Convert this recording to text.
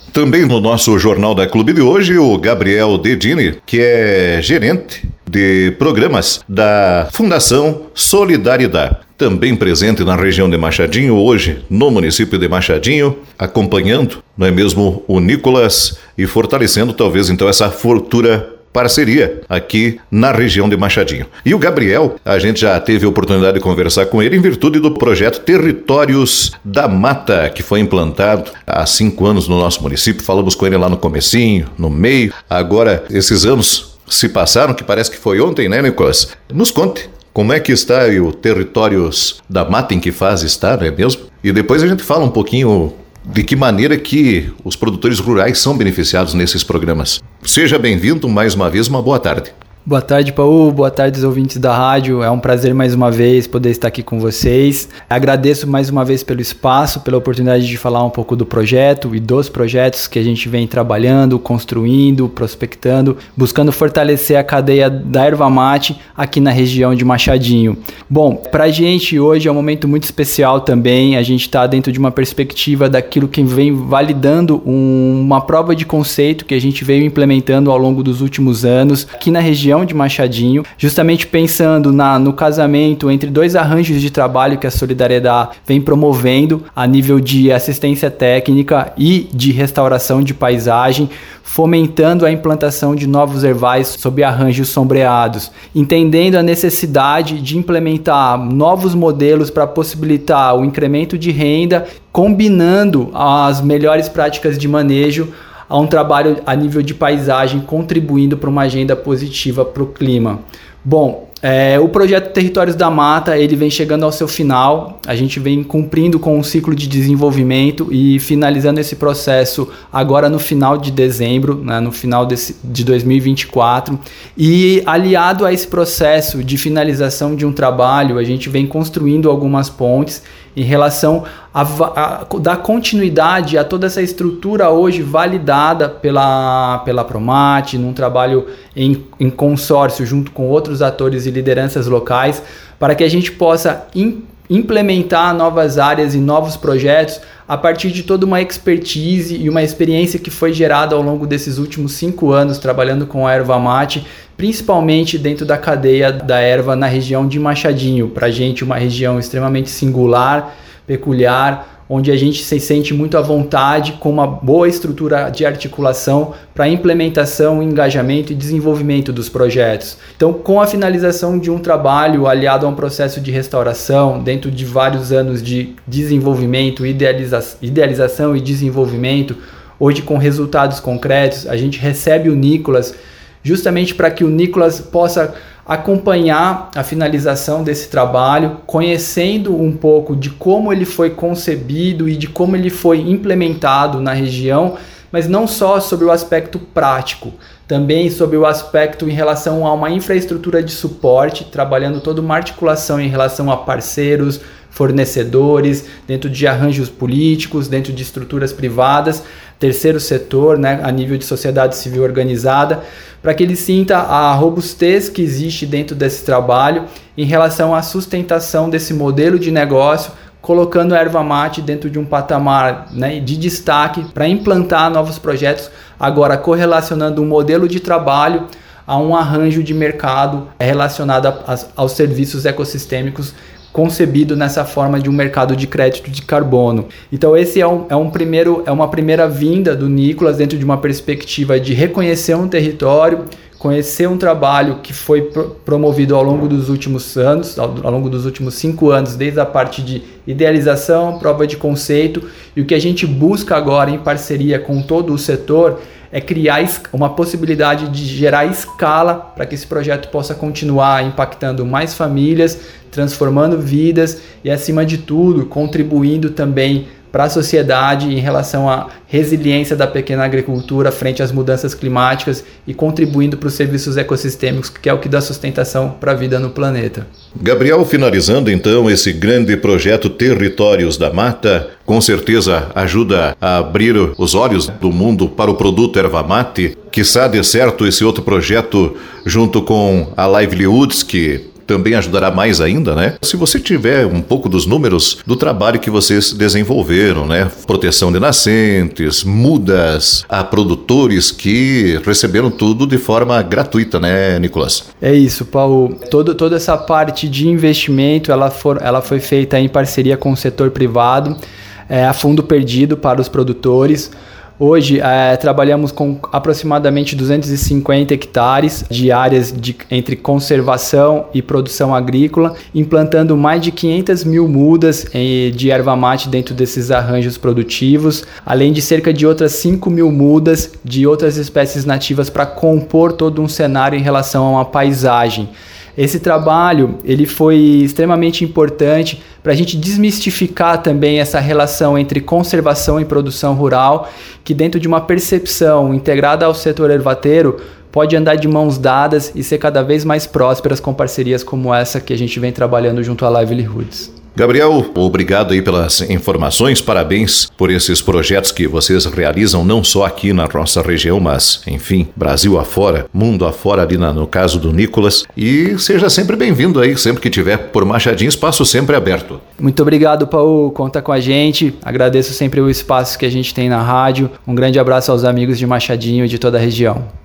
Também no nosso Jornal da Clube de hoje, o Gabriel Dedini, que é gerente de programas da Fundação Solidariedade. Também presente na região de Machadinho, hoje no município de Machadinho, acompanhando, não é mesmo, o Nicolas e fortalecendo talvez então essa futura parceria aqui na região de Machadinho. E o Gabriel, a gente já teve a oportunidade de conversar com ele em virtude do projeto Territórios da Mata, que foi implantado há 5 anos no nosso município. Falamos com ele lá no comecinho, no meio. Agora, esses anos se passaram, que parece que foi ontem, né, Nicolas? Nos conte como é que está o Territórios da Mata, em que fase está, não é mesmo? E depois a gente fala um pouquinho de que maneira que os produtores rurais são beneficiados nesses programas. Seja bem-vindo mais uma vez, uma boa tarde. Boa tarde, Paul. Boa tarde aos ouvintes da rádio. É um prazer mais uma vez poder estar aqui com vocês. Agradeço mais uma vez pelo espaço, pela oportunidade de falar um pouco do projeto e dos projetos que a gente vem trabalhando, construindo, prospectando, buscando fortalecer a cadeia da erva mate aqui na região de Machadinho. Bom, para a gente hoje é um momento muito especial também. A gente está dentro de uma perspectiva daquilo que vem validando uma prova de conceito que a gente veio implementando ao longo dos últimos anos aqui na região de Machadinho, justamente pensando no casamento entre 2 arranjos de trabalho que a Solidariedade vem promovendo a nível de assistência técnica e de restauração de paisagem, fomentando a implantação de novos ervais sob arranjos sombreados, entendendo a necessidade de implementar novos modelos para possibilitar o incremento de renda, combinando as melhores práticas de manejo a um trabalho a nível de paisagem, contribuindo para uma agenda positiva para o clima. Bom, o projeto Territórios da Mata, ele vem chegando ao seu final, a gente vem cumprindo com um ciclo de desenvolvimento e finalizando esse processo agora no final de dezembro, né, no final de 2024, e aliado a esse processo de finalização de um trabalho, a gente vem construindo algumas pontes em relação a dar continuidade a toda essa estrutura hoje validada pela Promate, num trabalho em consórcio junto com outros atores e lideranças locais, para que a gente possa implementar novas áreas e novos projetos a partir de toda uma expertise e uma experiência que foi gerada ao longo desses últimos 5 anos trabalhando com a erva mate, principalmente dentro da cadeia da erva na região de Machadinho. Para a gente, uma região extremamente singular, peculiar, onde a gente se sente muito à vontade, com uma boa estrutura de articulação para implementação, engajamento e desenvolvimento dos projetos. Então, com a finalização de um trabalho aliado a um processo de restauração, dentro de vários anos de desenvolvimento, idealização e desenvolvimento, hoje com resultados concretos, a gente recebe o Nicolas justamente para que o Nicolas possa acompanhar a finalização desse trabalho, conhecendo um pouco de como ele foi concebido e de como ele foi implementado na região, mas não só sobre o aspecto prático, também sobre o aspecto em relação a uma infraestrutura de suporte, trabalhando toda uma articulação em relação a parceiros, fornecedores, dentro de arranjos políticos, dentro de estruturas privadas, terceiro setor, né, a nível de sociedade civil organizada, para que ele sinta a robustez que existe dentro desse trabalho em relação à sustentação desse modelo de negócio, colocando a erva mate dentro de um patamar, né, de destaque para implantar novos projetos, agora correlacionando um modelo de trabalho a um arranjo de mercado relacionado aos serviços ecossistêmicos concebido nessa forma de um mercado de crédito de carbono. Então esse é uma primeira vinda do Nicolas dentro de uma perspectiva de reconhecer um território, conhecer um trabalho que foi promovido ao longo dos últimos anos, ao longo dos últimos 5 anos, desde a parte de idealização, prova de conceito, e o que a gente busca agora em parceria com todo o setor é criar uma possibilidade de gerar escala para que esse projeto possa continuar impactando mais famílias, transformando vidas e, acima de tudo, contribuindo também para a sociedade em relação à resiliência da pequena agricultura frente às mudanças climáticas e contribuindo para os serviços ecossistêmicos, que é o que dá sustentação para a vida no planeta. Gabriel, finalizando então esse grande projeto Territórios da Mata, com certeza ajuda a abrir os olhos do mundo para o produto erva mate. Quiçá dê certo esse outro projeto junto com a Livelihoods, que também ajudará mais ainda, né? Se você tiver um pouco dos números do trabalho que vocês desenvolveram, né? Proteção de nascentes, mudas a produtores que receberam tudo de forma gratuita, né, Nicolas? É isso, Paulo. Toda essa parte de investimento, ela foi feita em parceria com o setor privado, a fundo perdido para os produtores. Hoje, trabalhamos com aproximadamente 250 hectares de áreas entre conservação e produção agrícola, implantando mais de 500 mil mudas de erva mate dentro desses arranjos produtivos, além de cerca de outras 5 mil mudas de outras espécies nativas para compor todo um cenário em relação a uma paisagem. Esse trabalho ele foi extremamente importante para a gente desmistificar também essa relação entre conservação e produção rural, que dentro de uma percepção integrada ao setor ervateiro pode andar de mãos dadas e ser cada vez mais prósperas com parcerias como essa que a gente vem trabalhando junto à Livelihoods. Gabriel, obrigado aí pelas informações, parabéns por esses projetos que vocês realizam, não só aqui na nossa região, mas, enfim, Brasil afora, mundo afora, ali no caso do Nicolas. E seja sempre bem-vindo aí, sempre que tiver por Machadinho, espaço sempre aberto. Muito obrigado, Paulo, conta com a gente, agradeço sempre o espaço que a gente tem na rádio, um grande abraço aos amigos de Machadinho e de toda a região.